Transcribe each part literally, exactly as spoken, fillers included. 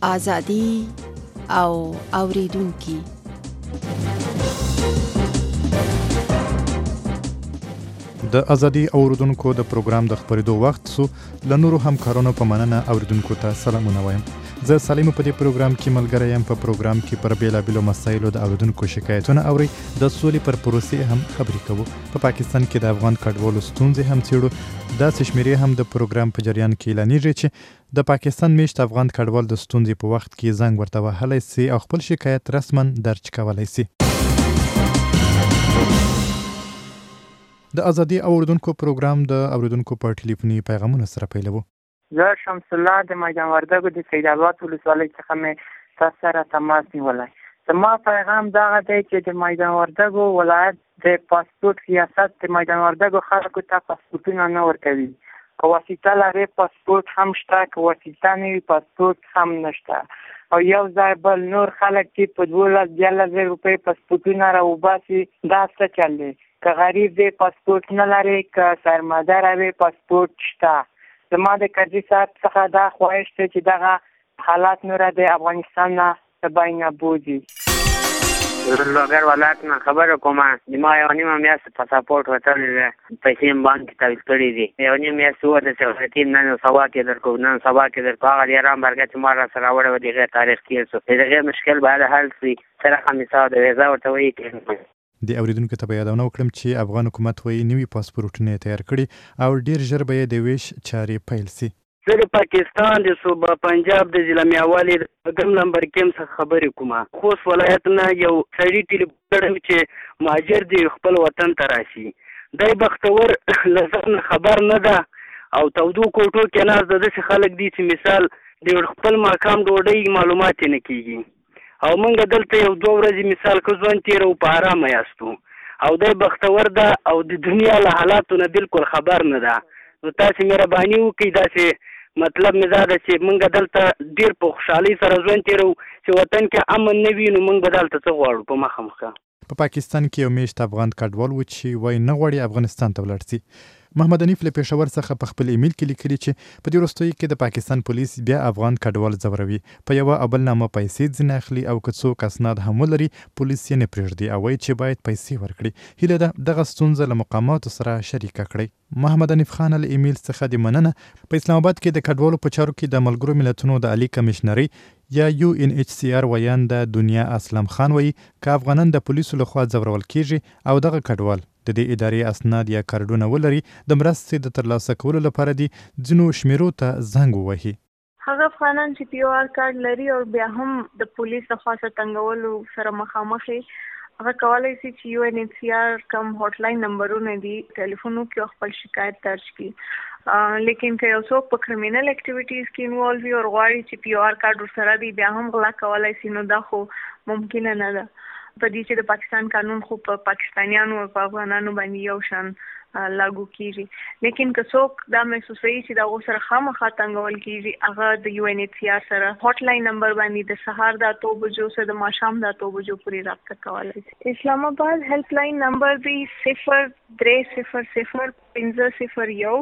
ازادي او اوریدونکي. د ازادي اوریدونکو د پروګرام د خبرېدو وخت سو ل نورو همکارانو په مننه اوریدونکو ته سلامونه وایم. زه سالم په دې پروګرام کې ملګری یم. په پروګرام کې پر بیلابیلو مسایلو د اوریدونکو شکایتونه اوري، د سولې پر پروسې هم خبرې کوو. په پا پاکستان کې د افغان کډوالو ستونزې هم څیړو. دا شمیرې هم د پروګرام په جریان کې اعلانېږي چې د پاکستان میشت افغان کډوال د ستونزې په وخت کې زنګ ورته وهلی سي او خپل شکایت رسما درج کولی سي. د ازادي اوریدونکو پروګرام د اوریدونکو په ټلیفوني پیغامونو سره پیلوو. زه شمس الله د میدان وردګو د سید آباد ولسوالۍ څخه مې تاسو سره تماس نیولی. زما پیغام دغه دی چې د میدان وردګو ولایت د پاسپورت ریاست د میدان وردګو خلکو ته پاسپورتونه نه ورکوي. که واسطه لري پاسپورت هم شته، که واسطه نه وي پاسپورت هم نشته. او یو ځای بل نور خلک چې په دولس دیارلس زره روپۍ پاسپورتونه راوباسي، دا څه چل دی؟ که غریب دی پاسپورت نه لري، که سرمدره وي پاسپورت شته. زما د کرزي صاحب څخه دا خواهش دی چې دغه حالات نوره د افغانستان نه د بینه بوځي. لوګر ولایت نه خبره کومه. زما یو نیمه میاشت پاسپورت وتلی دی، پیسې هم بانک کې تحویل کړي دي. یو نیمه میاشت ووته چې نن سبا کې درکو نن سبا کې درکو هغه د ایران برګه چې ما را سره راوړی و د هغې تاریخ تېر شو. د هغې مشکل باید حل شي. سره خمیسه د ویزا ورته وایي کې د اوریدونکو ته به یادونه وکړم چې افغان حکومت وایي نوي پاسپورټونه تیار کړي او ډیر ژر به یې د ویش چارې پیل سي. زه د پاکستان د صوبه پنجاب د ضلع میاوالی د ګم نمبر کیم څخه خبرې کومه. خوست ولایت نه یو سړي ټلیفون کړی چې مهاجر دی خپل وطن ته راشي. دی بختور له ځان خبر نه ده او تودو کوټو کې ناست د داسې خلک دي چې مثال د خپل ماښام ډوډۍ معلومات یې نه کېږي. او موږ دلته یو دوه ورځې مثال که ژوند تېره او په ارامه یاستو او دی بختور ده او د دنیا له حالاتو نه بالکل خبر نه ده. نو تاسې مهرباني وکړئ، داسې مطلب مې دا ده چې موږ دلته ډېر په خوشحالۍ سره ژوند تېرو چې وطن کې امن نه وي نو موږ به دلته څه غواړو په مخه مخه. په پاکستان کې یو میشت افغان کډوال و چې وایي نه غواړي افغانستان ته ولاړ سي. محمد حنیف له پېښور څخه په خپل ایمیل کې لیکلي چې په دې وروستیو کې د پاکستان پولیس بیا افغان کډوال ځوروي، په یوه او بل نامه پیسې ځینې اخلي او که څوک اسناد هم ولري پولیس یې نه پرېږدي او وایي چې باید پیسې ورکړي. هیله ده دغه ستونزه له مقاماتو سره شریکه کړئ. محمد حنیف خان له ایمیل څخه د مننه. په اسلام آباد کې د کډوالو په چارو کې د ملګرو ملتونو د عالی کمیشنرۍ یا یو ان ایچ سی آر ویانده دنیا اسلم خان وایي که افغانان د پولیسو لخوا ځورول کیږي او دغه کډوال د دې ادارې اسناد یا کارډونه ولري د مرستې د ترلاسه کولو لپاره دي ځینو شمیرو ته زنګ ووهي. هغه افغانان چې پی او آر کارډ لري او بیا هم د پولیس لخوا سره تنګولو سره مخامخ هغه کولی شي چې یو ان ایچ سی آر کم هاټ لاین نمبرونه دي ټلیفون وکړي او خپل شکایت درج کړي. لیکن که یو څوک په کرمینل اکټیویټیز کې انوالو وي او غواړي چې پی او آر کارډ ورسره دی بیا هم غلا کولی شي، نو دا خو ممکنه نه ده. په دې چې د پاکستان قانون خو په پاکستانیانو او په افغانانو باندې یو شان لاګو کیږي. لیکن که څوک دا محسوسوي چې د هغو سره خامخا تنګول کیږي هغه د یو ان ایچ سی آر سره هاټ لاین نمبر باندې د سهار د اتو بجو سره د ماښام د اتو بجو پورې رابطه کولی شي. اسلام آباد هیلپ لاین نمبر دی صفر درې صفر صفر پنځه صفر یو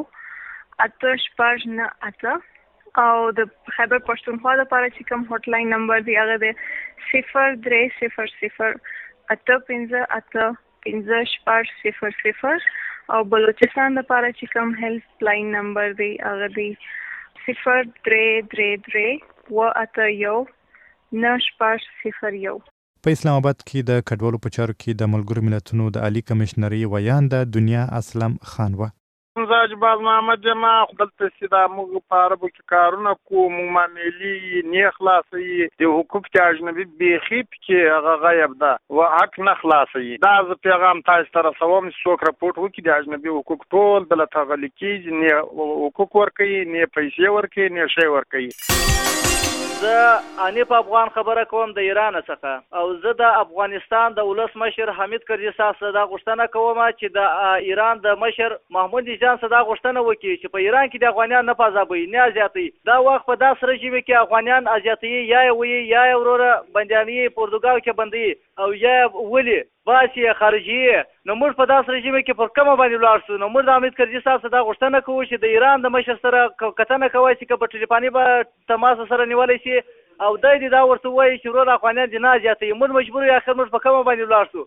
اته شپږ نه اته او د خیبر پښتونخوا لپاره چې کوم هاټ لاین نمبر دی هغه دی صفر درې صفر صفر اته پنځه اته پنځه شپږ صفر صفر او بلوچستان لپاره چې کوم هیلپ لاین نمبر دی هغه دی صفر درې درې درې اوه اته یو نه شپږ صفر یو. په اسلام آباد کې د کډوالو په چارو کې د ملګرو ملتونو د عالی کمیشنرۍ ویانده دنیا اسلم خان و. زه اجباز محمد یم. دلته چې دا موږ په عربو کې کارونه کوو، موږ معاملې نه خلاصوي. د حقوق چې اجنبي بیخي پکې هغه غیب ده و حق نه خلاصوي. دا زه پیغام تاسو ته رسوم چې څوک راپورټ وکړي د اجنبي حقوق ټول دلته غلي کېږي، نه حقوق ورکوي نه پیسې ورکوي نه شی ورکوي. زه انیف افغان خبره کوم د ایران څخه او زه د افغانستان د ولسمشر حمید کرزي صاحب څخه دا غوښتنه کوم چې د ایران د مشر محمود نژاد څخه دا غوښتنه وکړي چې په ایران کې د افغانان نه فضابوي نه ازیاتوي. دا وخت په داسې رژیم کې افغانان ازیاتوي یا یې وایي یا یې وروره بندیاني پرتګال کې بندوي او یا ولي باسي خارجي. نو موږ په داسې رژیم کې پر کومه باندې ولاړ شو؟ نو موږ د حمید کرزي صاحب څخه دا غوښتنه کوو چې د ایران د مشر سره کتنه کوي چې که په ټلیفوني به تماس سره نیولی شي او دی دې دا ورته وایي چې ورور افغانیان دې نه زیاتوي موږ مجبور یو اخر موږ په کومه باندې ولاړ شو.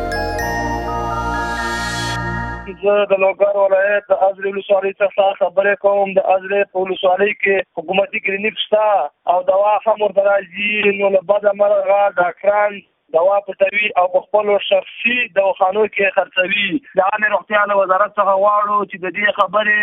زه د لوګر ولایت د ازرې ولسوالۍ څخه خبرې کوم. د ازرې په ولسوالۍ کې حکومتي کلینیک شته او دوا هم ورته راځي، نو له بده مرغه ډاکټران دوا پټوي او په خپلو شخصي دواخانو کې خرڅوي. د عامې روغتیا له وزارت څخه غواړو چې د دې خبرې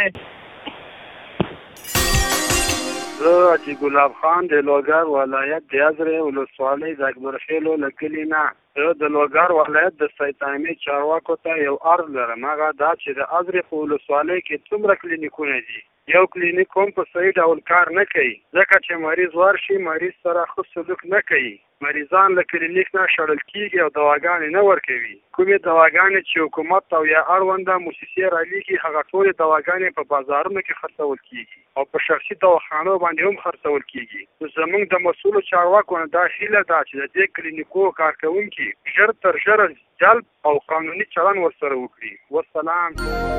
زه حاجي ګلاب خان د لوګر ولایت د ازرې ولسوالۍ د اکبرخیلو له کلي نه. زه د لوګر ولایت د سید عامې چارواکو ته یو عرض لرم، هغه دا چې د ازرې په ولسوالۍ کې څومره کلینیکونه دي، یو کلینیک هم په صحیح ډول کار نه کوي، ځکه چې مریض ورشي مریض سره ښه سلوک نه کوي. مریضان له کلینیک نه شړل کېږي او دواګانې نه ورکوي. کومې دواګانې چې حکومت او یا اړونده موسسې رالیږي هغه ټولې دواګانې په بازارونو کې خرڅول کېږي او په شخصي دواخانو باندې هم خرڅول کېږي. نو زموږ د مسؤلو چارواکو نه دا هیله ده چې د دې کلینیکو کارکوونکي ژر تر ژره جلب او قانوني چلن ورسره وکړي. والسلام.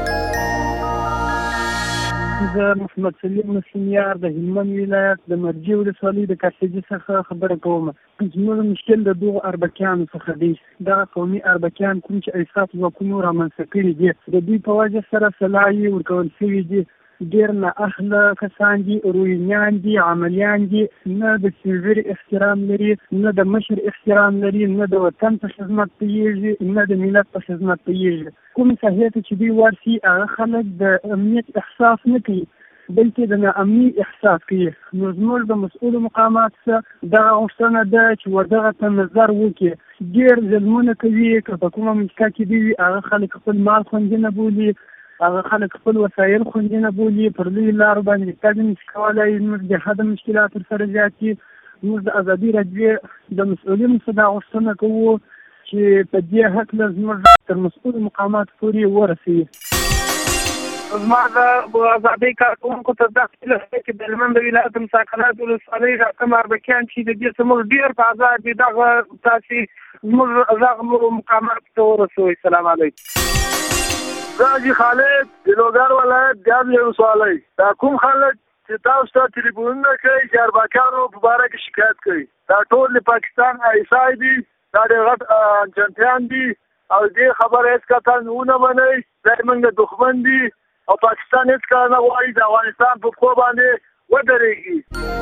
زه محمد سلیم مسلمیار د هلمند ولایت د مرجې ولسوالۍ د کاسېجي څخه خبره کوم. زموږ مشکل د دغو اربکیانو څخه دی. دغه قومي اربکیان کوم چې احساس ځواکونو رامنځته کړي دي، د دوی په وجه سره سلاحي ورکول شوي دي. ډېر نااهله کسان دي، روینیان دي، عملیان دي، نه د سپین احترام لري، نه د مشر احترام لري، نه د وطن په خدمت پوهېږي، نه د ملت په خدمت پوهېږي. کوم ساحې ته چې دوی ورسي هغه خلک د امنیت احساس نه کوي بلکې د ناامني احساس کوي. نو زموږ د مسؤلو مقامات څخه دغه غوښتنه ده چې ودغه ته نظر وکړي. ډېر ظلمونه کوي، که په کومه منطقه کې دي وي هغه خلک خپل مال خوندي نه بولي، هغه خلک خپل وسایل خوندي نه بولي، پر لویو لارو باندې تګ نشي کولی. موږ د حده مشکلات ورسره زیات دي. موږ د ازادي راډیو د مسؤلینو څخه دا غوښتنه کوو چې په دې هکله زموږ تر مسؤلو مقاماتو پورې ورسوي. زما د ازادۍ کارکوونکو ته دا هیله ده چې د هلمند ولایت مساکنات ولسوالۍ راکم اربکیان چې د دې زموږ ډېر په ازاد دي، دغه تاسې زموږ دغه مقاماتو ته ورسوئ. سلام علیکم. زه حاجي خالد د لوګر ولایت د ازرې ولسوالۍ. دا کوم خلک چې تاسو ته تلیفونونه کوي چې اربکیانو په باره کې شکایت کوي، دا ټول د پاکستان ایسای دي، دا ډېر غټ جنتیان دي او دې خبره هېڅ کتل ونه منئ. دا زموږ د دښمن دي او پاکستان هېڅ کله نه غواړي د افغانستان په پښو باندې ودرېږي.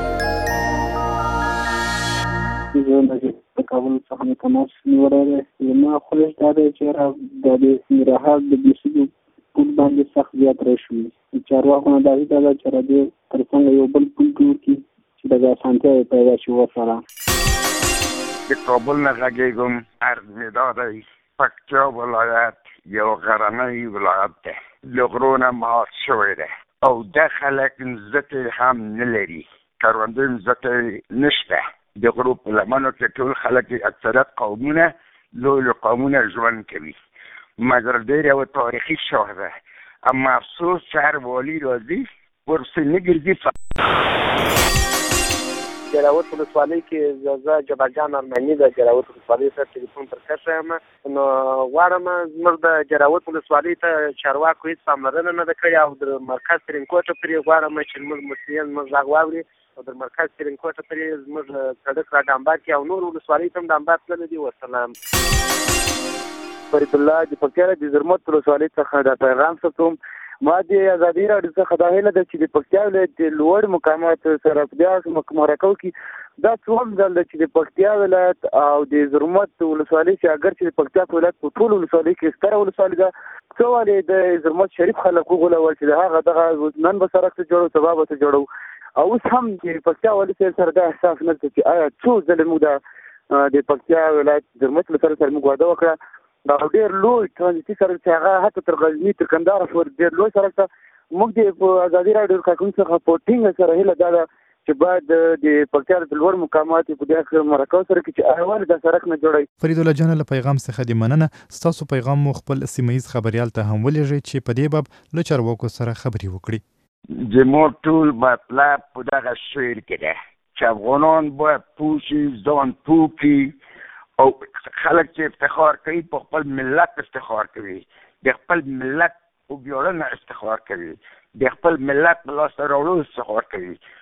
زه د کابل څخه مې تماس نیولی دی. زما خواهش دا دی چې د دې نراحت د بیسیدو پول باندې سخت زیات راشي. چارواکو نه دا هیله ده چې د دې تر څنګ یو بل پول جوړ کړي چې دغه اسانتیا یې پیدا شي. وسلام. د کابل نه غږېږم. عرض مې دا دی پکتیا ولایت یو غرنی ولایت دی، له غرو نه مات شوی دی او دا خلک مځکې هم نه لري، کروندې مځکې نشته. د غرو په لمنو کې ټول خلک اکثریت قومونه لوی لوی قومونه ژوند کوي، مګر ډېر یو تاریخي شاه ده. اما افسوس چې هر والي راځي ورپسې نه ګرځي. جلاوط ولسوالۍ کې زه جبارجان ارمني د جلاوط ولسوالۍ سره ټلیفون پر کښه یم. نو غواړم زموږ د جلاوط ولسوالۍ ته چارواکو هېڅ پاملرنه نه ده کړې او د مرکز ترینکوټه پرې غواړم چې زموږ مسؤلین زموږ غږ واوري او د مرکز ترینکوټه پرې زموږ سړک را ډامبر کړي او نور ولسوالۍ ته هم ډامبر تللی دي. وسلام. فرید الله د پکتیا د زرمت ولسوالۍ څخه دا پیغام ستوم. ما د ازادي راډیو څخه دا هیله ده چې د پکتیا ولایت د لوړ مقامات سره په داسې مرکو کې دا څوم ځل ده چې د پکتیا ولایت او د زرمت ولسوالۍ چې اگر چې د پکتیا ولایت په ټول ولسوالۍ کې ستره ولسوالۍ ده، څه ولې د زرمت شریف خلک وغولول چې د هغه دغه نن به سړک ته جوړو سبا به ته جوړو. او اوس هم چې پکتیا والي سره دا احساس نه لري چې آیا څو ځله موږ د پکتیا ولایت زرمت سره سره موږ واده وکړه. دا ډېر لوی ترانزیتي سړک چې هغه حتی تر غزني تر کندهار پورې ډېر لوی سړک ده. موږ د ازادي راډیو کارکوونکو څخه په ټینګه سره هیله دا ده چې باید د پکتیا د لوړ مقاماتو په دې مرکو سره کې چې اول د سړک نه جوړي. فرید الله جان له پیغام څخه د مننه. ستاسو پیغام مو خپل سیمایي خبريال ته هم ولېږئ چې په دې باب له چارواکو سره خبرې وکړي. زموږ ټول مطلب په دغه شعر کې ده چې افغانان باید پوه ځان پوه کړي او خلک چې افتخار کوي په خپل ملت افتخار کوي، د خپل ملت په ویاړنه افتخار کوي، د خپل ملت په لاسته راوړلو افتخار کوي.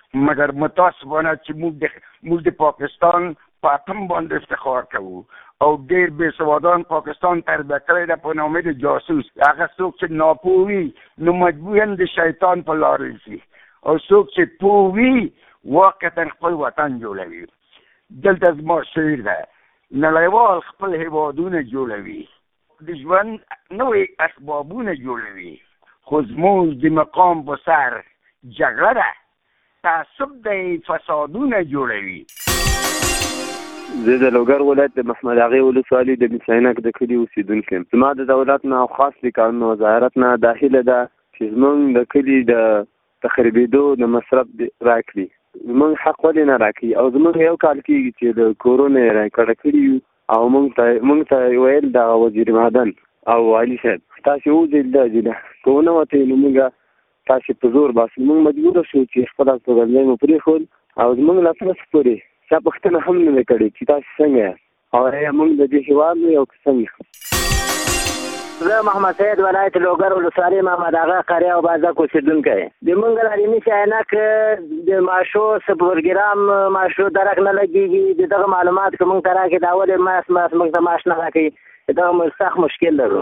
مګر متاسفانه چې موږ د موږ د پاکستان په اتم باندې افتخار کوو او ډېر بېسوادان پاکستان تربیه کړی ده په نامه د جاسوس. هغه څوک چې ناپوه وي نو مجبوراً د شیطان په لارې ځي او څوک چې پوه وي واقعا خپل وطن جوړوي. دلته زما شعر ده، نړیوال خپل هېوادونه جوړوي، د ژوند نوې اسبابونه جوړوي، خو زموږ د مقام په سر جګړه ده، تعصب دی فسادونه جوړوي. زه د لوګر ولایت د محمد اغې ولسوالي د میساینک د کلي اوسېدونکی یم. زما د دولت نه او خاص د قانون وزارت نه دا هیله ده چې زموږ د کلي د تخریبېدو د مصرف راکړي. زموږ حق ولې نه راکړي؟ او زموږ یو کال کېږي چې د کورونا یې راکړه کړي یو او موږ ته موږ ته ویل دغه وزیر معدن او والي صاحب تاسې وځئ دا ځي که ونه وتئ نو موږ تاسې په زور باسو. موږ مجبوره شو چې خپل استوګنځی مو پرېښود او زموږ له تاسو پورې چا پوښتنه هم نه ده کړې چې تاسې څنګه یاست او یا موږ د دې هېواد یو که څنګه. زه محمد سید ولایت لوګر ولسوالي محمد اغا قریه او بازک اوسېدونکی یم. د موږ لارمي عینک د ماشو څه پروګرام ماشو درک نه لګېږي. د دغه معلومات که موږ ته راکړي دا ولې ماس ماس موږ ته معاش نه راکوي، دغه سخت مشکل لرو.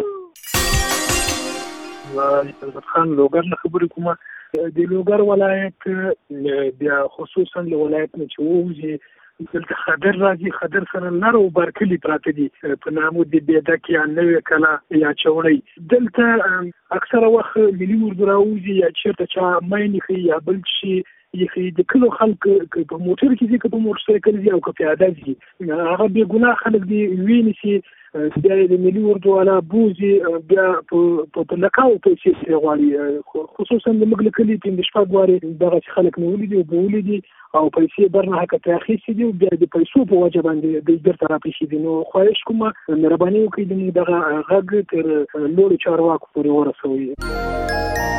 عزت خان لوګر نه خبرې کومه. د لوګر ولایت بیا خصوصا له ولایت نه چې ووځي دلته خدر راځي، خدر سره لر او بر کلي پراته دي په نامو د بېدک یا نوې کلا یا چوڼۍ. دلته اکثره وخت ملي اردو راوځي یا چېرته چا ماین ښي یا بل شي یخي. د کلو خلک په موټر کې ځي که په موټر سایکل ځي او که پیاده ځي، هغه بې ګناه خلک دي وینې سي بیا یې د ملي اردو والا بوځي بیا په لکاو پیسې ترې غواړي. خصوصا د موږ له کلي پنځه شپږ وارې دغسې خلک نیولي دي او بولي دي او پیسې برنه حقه ترې اخیستې دي او بیا د پیسو په وجه باندې دوی بیرته راپېښې دي. نو خواهش کومه مهرباني وکړئ د موږ دغه غږ تر لوړو چارواکو پورې ورسوئ.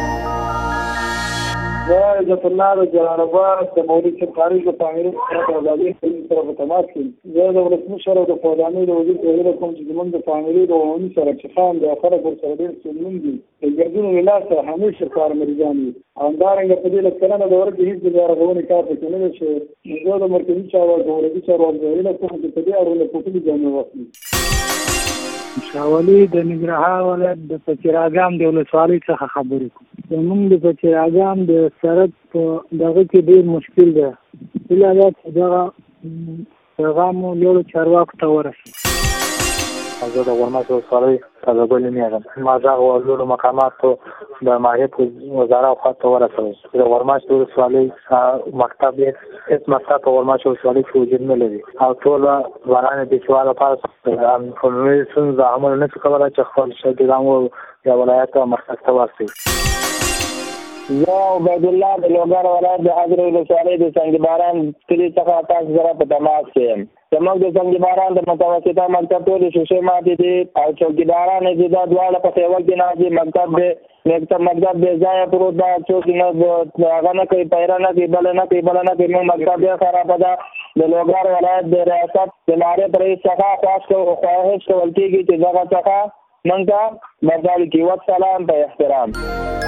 زه عزت الله د جلال آباد د مولوي صاحب خارج د تعمیري د ازادي پولیس سره په تماس کې. زه د ولسمشر او د فودانۍ د وزیر په هیله کوم چې زموږ د تعمیري د عمومي سره چې خان د خلک ورسره ډېر ستونزمن دي. د ګردونو له لاسه همیشه کار مریضان وي. همدارنګه په دې لس کلنه دوره کې هېڅ د بیارغونې کار پکې نه دی شوی. زه د مرکزي چارواکو او ولسي چارواکو د هیله کوم چې په دې اړوند پوښتنې ګامې واخلي. شاولي د ننګرهار ولایت د پچیراګام د ولسوالۍ څخه خبرې کوم. زموږ د پچیراګام د سړک په دغه کې ډېر مشکل ده. هیله ده چې دغه پیغام مو لوړو چارواکو ته ورسي. زه د ورماش ولسوالۍ تازهګل نوم یم. ما دغه لوړو مقاماتو د ماهیت وزارت خوا ته ورسوي. د ورماش ولسوالۍ مکتب هېڅ مکتب په ورماش ولسوالۍ کې وجود نه لري او ټول ځوانان د بېسواده لپاره فورمي ستونزه عمل نه شي کولی چې خپل شاګردان یا ولایت مرکز ته ورسوي. زه عبیدالله د لوګر ولایت د حضرت ولسوالۍ د سنگ باران کلي څخه تاسو سره په تماس کې یم. زموږ د سنگ باران د متوسطه مکتب ټولې شیشې ماتې دي او چوکیداران یې دا دواړه په خیول کې نه دي. مکتب د مکتب مکتب بې ځایه پروت ده، څوک نه هغه نه کوي، پیره نه کوي، بله نه کوي بله نه کوي. موږ مکتب ډېر خرابه ده. د لوګر ولایت د ریاست د معارف رئیس څخه خواهش کول کېږي چې دغه څخه موږ ته بدل کړي. والسلام په احترام.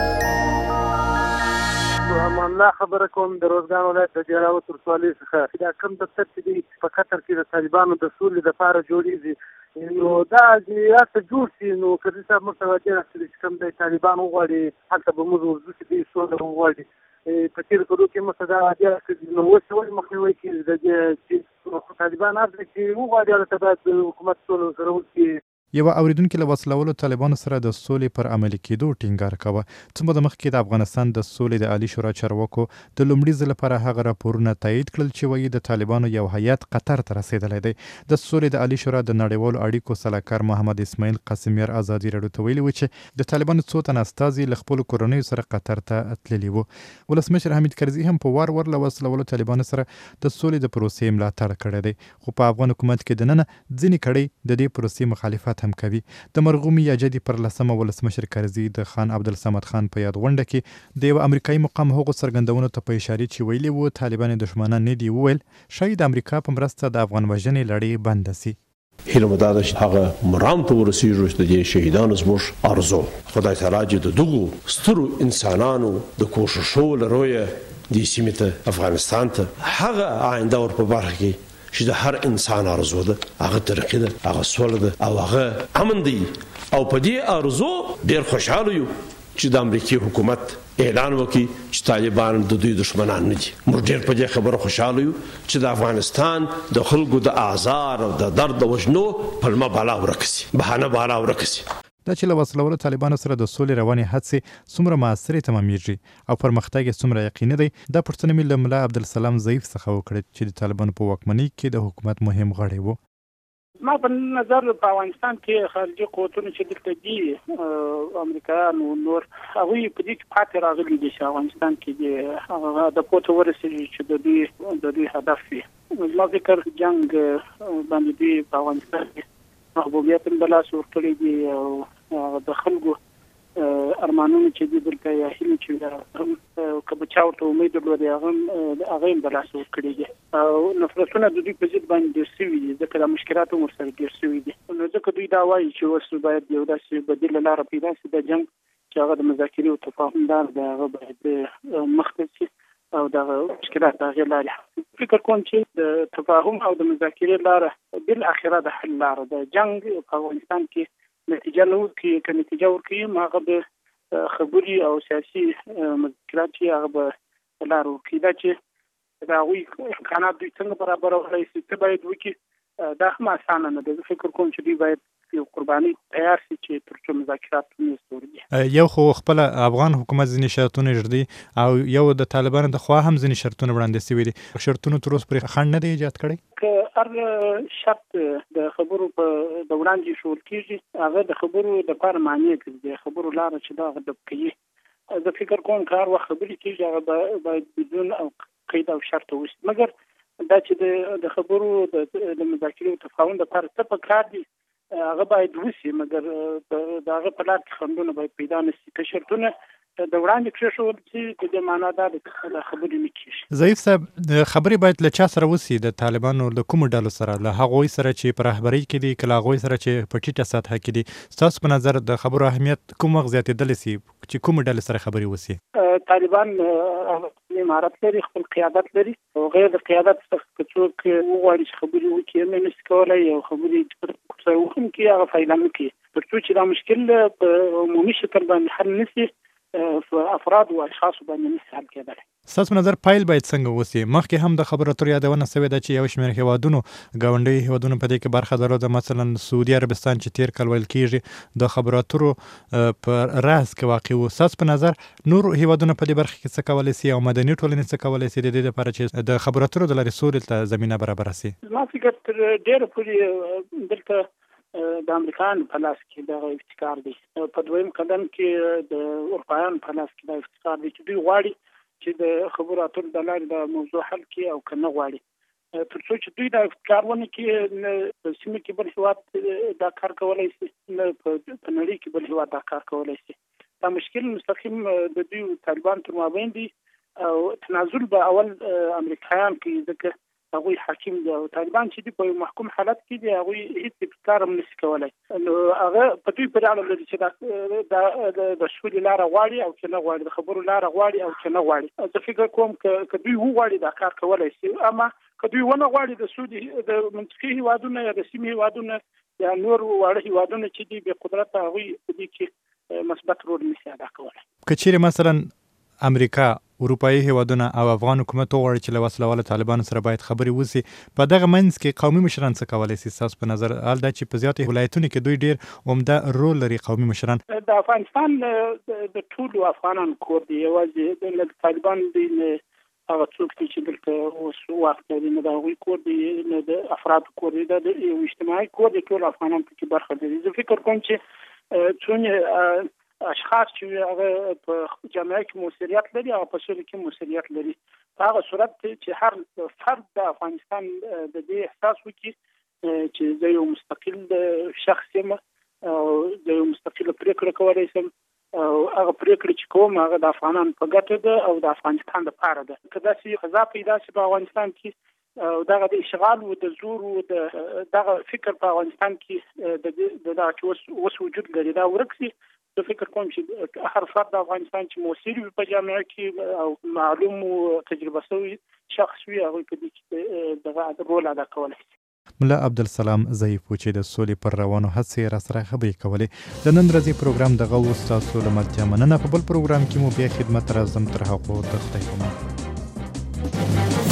امان الله خبره کوم د روزګان ولایت د جلاوت ولسوالۍ څخه. دا کوم دفتر چې دی په قطر کې د طالبانو د سولې لپاره جوړېږي، نو دا هسته جوړ شي نو قاضي صاحب موږ ته وعده راکړې چې کوم دی طالبان وغواړي هلته به موږ ورځو چې دوی سوله وغواړي. په تېرو کلو کې موږ ته دا وعده راکړې، نو اوس ولې مخنیوی کېږي د دې چې طالبان هر ځای چې وغواړي هلته باید حکومت سوله سره وکړي. یوه اوریدونکي له وسلولو طالبانو سره د سولې پر عملي کېدو ټینګار کاوه. څه موده مخکې د افغانستان د سولې د عالي شورا چارواکو د لومړي ځل لپاره هغه راپورونه تایید کړل چې وایي د طالبانو یو هیات قطر ته رسېدلی دی. د سولې د عالي شورا د نړیوالو اړیکو سلاکار محمد اسماعیل قاسمیار ازادي راډیو ته ویلي و چې د طالبانو څو تنه استازي له خپلو کورنیو سره قطر ته تللي وو. ولسمشر حمید کرزي هم په وار ور له وسلولو طالبانو سره د سولې د پروسې ملاتړ کړی دی، خو په افغان حکومت کې دننه ځینې کړۍ د دې پروسې مخالفت هم کوي. د مرغومي یا جدي پر لسمه ولسمشر کرزي د خان عبدالصمد خان په یاد غونډه کې د یو امریکایي مقام هغو څرګندونو ته په اشارې چې ویلي وو طالبان دښمنان نه دي، وویل ښایي د امریکا په مرسته د افغان وژنې لړۍ بنده سي. هیله مو دا ده چې هغه مرام ته ورسېږو چې د دې شهیدانو زموږ ارزو خدای تعالی چې د دغو سترو انسانانو د کوښښو له رویه دې سیمې ته افغانستان ته هغه آینده ور په برخه کې چې د هر انسان ارزو ده، هغه ترقي ده، هغه سوله ده او هغه امن دی. او په دې ارزو ډېر خوشاله یو چې د امریکای حکومت اعلان وکړي چې طالبان د دوی دشمنان نه دي. موږ ډېر په دې خبره خوشاله یو چې د افغانستان د خلکو د آزار او د درد د وژنو پلمه بالا ورکسي، بهانه بالا ورکسي. دا چې له وسلوالو طالبانو سره د سولې روانې هڅې څومره موثرې تمامیږي او پرمختګ یې څومره یقیني دی، دا پوښتنه مې له ملا عبدالسلام ضعیف څخه وکړه چې د طالبانو په واکمنۍ کې د حکومت مهم غړی و. ما په نظر په افغانستان کې خارجي قوتونه چې دلته دي امریکایان او نور هغوی په دې کې پاتې راغلي دي چې افغانستان کې هغه د پوته ورسېږي چې د دوی د دوی هدف وي. زما فکر جنګ باندې دوی په افغانستان کې محبوبیت په لاس ورکړي دي او د خلکو ارمانونه چې دي دلته یا هیله چې کله چا ورته امید درلودي هغه هغه په لاس ورکړي دي او نفرتونه د دوی په ضد باندې ډېر سوي دي، ځکه د مشکلات هم ورسره ډېر سوي دي. نو ځکه دوی دا وایي چې اوس باید یو داسې بدیله لاره پیدا شي د جنګ چې هغه د مذاکرې او تفاهم لار دی، هغه باید مخته شي او دغه مشکلات هغې لارې. فکر کوم چې د تفاهم او د مذاکرې لاره بالاخره د حل لاره ده. جنګ په افغانستان کې نتیجه نه ورکوي، که نتیجه ورکوي هغه به خبرې او سیاسي مذاکرات چې هغه به لاره ورکوي. دا چې د هغوی امکانات دوی څنګه برابرولی شي څه باید وکړي دا هم اسانه نه ده. زه فکر کوم چې دوی باید یو قرباني تیار شي چې تر څو مذاکرات میز ورځي. یو خو خپل افغان حکومت ځینې شرطونه ږدي او یو د طالبانو د خوا هم ځینې شرطونه وړاندې شوي دي. شرطونو تر اوسه پورې خنډ نه دی ایجاد کړی؟ که هر شرط د خبرو په د وړاندې ایښودل کېږي هغه د خبرو دپاره معنی کوي، د خبرو لاره چې دا هغه ډب کوي. زه فکر کوم که هر وخت خبرې کېږي هغه باید بدون او قید او شرط وشي، مګر دا چې د خبرو د مذاکرې او تفاهم دپاره څه پکار دي هغه باید وشي، مګر د هغه په لار کې خنډونه باید پیدا نه شي. که شرطونه د وړاندې کېښودل شي د دې معنا دا ده چې دا خبرې نه کېږي. ضعیف صاحب خبرې باید له چا سره وشي؟ د طالبانو له کومو ډلو سره؟ له هغوی سره چې په رهبرۍ کې دي که له هغوی سره چې په ټیټه سطحه کې دي؟ ستاسو په نظر د خبرو اهمیت کوم وخت زیاتېدلی شي چې کومې ډلې سره خبرې وشي؟ طالبان مهارت لري، خپل قیادت لري او غیر د قیادت څخه که څوک وغواړي چې خبرې وکړي هم نشي کولی او خبرې هم کړي هغه فایده نه کوي. تر څو چې دا مشکل په عمومي شکل باندې حل نه شي افراد او اشخاص باندې نشي حل کېدلی. ستاسو نظر پایل باید څنګه وشي؟ مخکې هم د خبرو اترو یادونه شوې ده چې یو شمېر هیوادونو ګاونډي هیوادونو په دې کې برخه درلوده، مثلا سعودي عربستان چې تیر کال ویل کېږي د خبرو اترو په راز کې واقع و. ستاسو په نظر نور هیوادونه په دې برخه کې څه کولی شي او مدني ټولنې څه کولی شي د دې لپاره چې د خبرو اترو د لارې سولې ته زمینه برابره شي؟ زما فکر تر ډېره پورې دلته د امریکایانو په لاس کې دغه افتکار دی. په دویم قدم کې د اروپایانو په لاس کې دا افتکار دی چې دوی غواړي چې د خبرو اترو د لارې د موضوع حل کړي او که نه غواړي. تر څو چې دوی دا افتکار ونه کړي نه په سیمه کې بل هېواد دا کار کولی شي، نه په نړۍ کې بل هېواد دا کار کولی شي. دا مشکل مستقیم د دوی طالبان تر مابین دی او تنازل به اول امریکایان کوي ځکه هغوی حاکم دي او طالبان چې دي په محکوم حالت کې دي هغوی هېڅ ابتکار هم نشي کولی. نو هغه په دوی پورې اړه لري چې دا د سولې لاره غواړي او که نه غواړي، د خبرو لاره غواړي او که نه غواړي. زه فکر کوم که دوی وغواړي دا کار کولی شي، اما که دوی ونه غواړي د سولې د منطقي هېوادونه یا د سیمې هېوادونه یا نور واړه هېوادونه چې دي بې قدرته هغوی په دې کې مثبت رول نشي ادا کولی. که چیرې مثلا امریکا، اروپایي هیوادونه او افغان حکومت وغواړي چې له وسله طالبانو سره باید خبرې وشي، په دغه منځ کې قومي مشران څه کولی شي ستاسو په نظر؟ حال دا چې په زیاتې ولایتونو کې دوی ډېر عمده رول لري قومي مشران. د افغانستان د ټولو افغانانو کور دی، یوازې د طالبان دی نه هغه څوک دي چې دلته اوس واک لري، نه د هغوی کور دی نه د افرادو کور دی، دا د یو اجتماعي کور دی، ټول افغانان پکې برخه لري. زه فکر کوم چې څونه اشخاص چې هغه په جامعه کې موثریت لري او په سولې کې موثریت لري، په هغه صورت چې هر فرد د افغانستان د دې احساس وکړي چې زه یو مستقل شخص یم او زه یو مستقله پرېکړه کولی شم او هغه پرېکړې چې کوم هغه د افغانانو په ګټه ده او د افغانستان دپاره ده. که داسې فضا پیدا شي په افغانستان کې او دغه د اشغال او د زور او د دغه فکر په افغانستان کې د دغه چې اوس وجود لري دا ورک شي، زه فکر کوم چې هر فرد د افغانستان چې موثر وي په جامعه کې او معلوم او تجربه شوی شخص وي هغه په دې کې دغه رول ادا کولی شي. ملا عبدالسلام ضعیف و چې د سولې پر روانو هڅې را سره خبرې کولې. د نن ورځې پروګرام دغه و، ستاسو له ملتیا مننه. په بل پروګرام کې مو بیا خدمت راځم، تر هغو د خدای په امان.